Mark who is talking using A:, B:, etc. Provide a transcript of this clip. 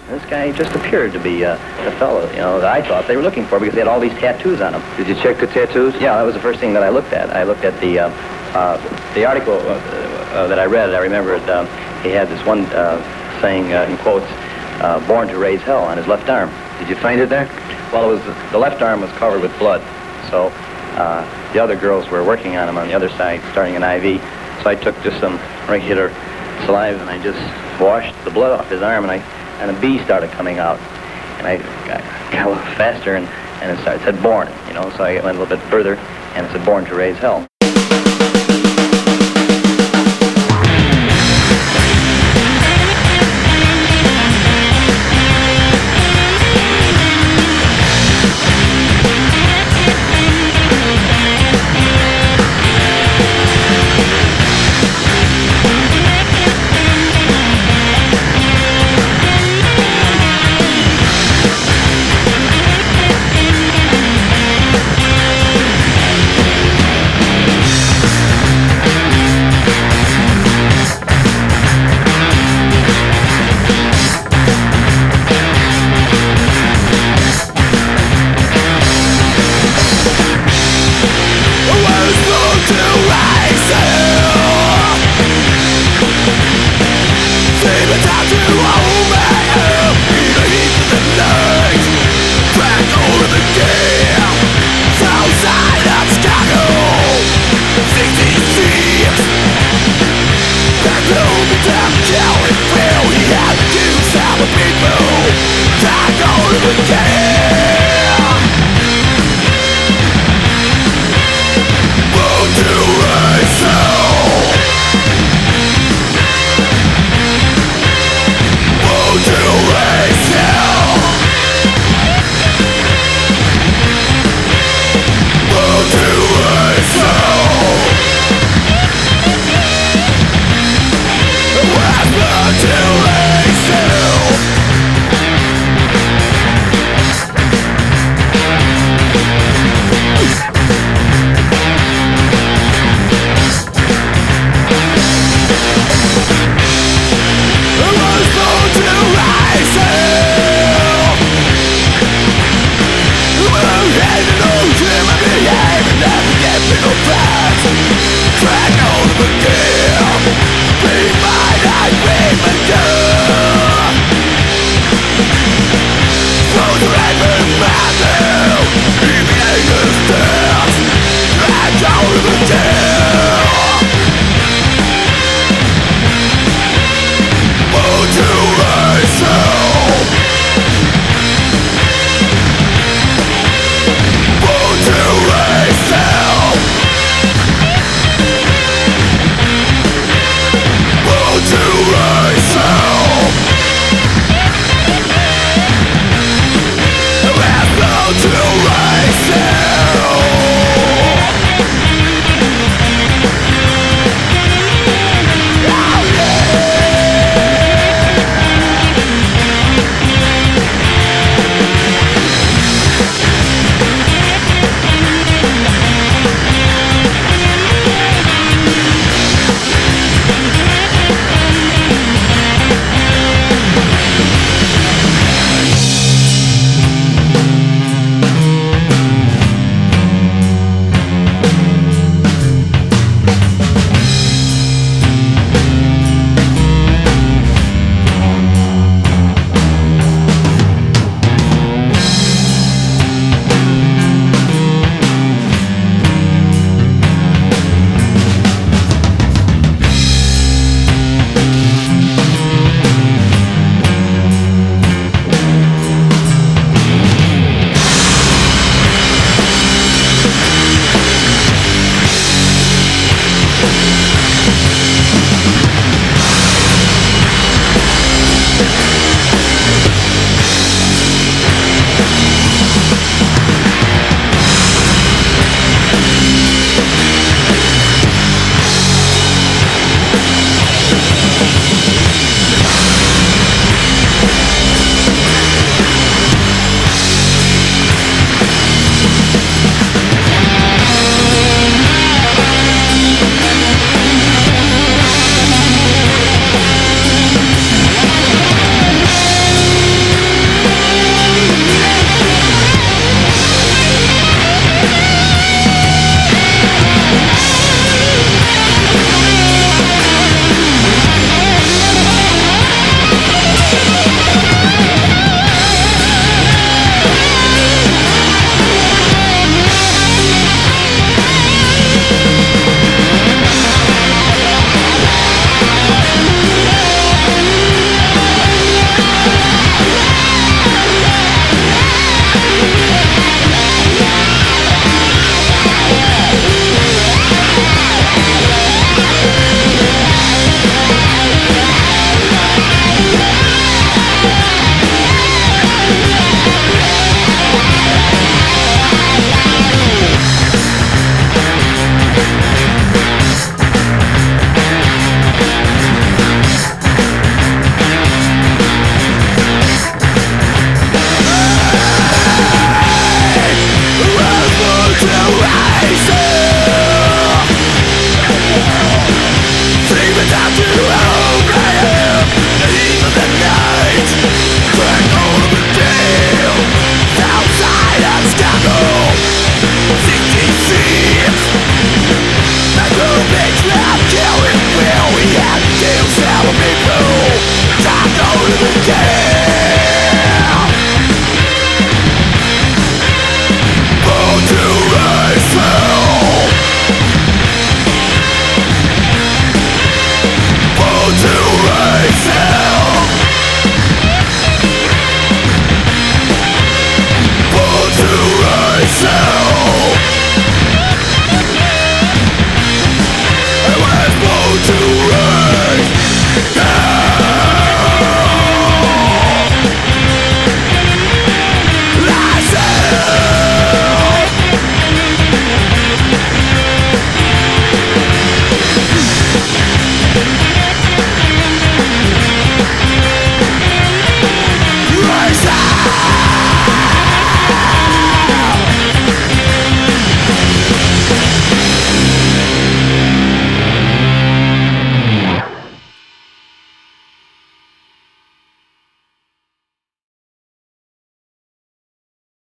A: This guy just appeared to be the fellow, you know, that I thought they were looking for because they had all these tattoos on him.
B: Did you check the tattoos?
A: Yeah, that was the first thing that I looked at. I looked at the article that I read. I remembered he had this one saying, in quotes, born to raise hell on his left arm.
B: Did you find it there?
A: Well, it was the left arm was covered with blood, so the other girls were working on him on the other side, starting an IV. So I took just some regular saliva and I just washed the blood off his arm, and a bee started coming out, and I got a little faster, and it said born, you know. So I went a little bit further, and it said born to raise hell.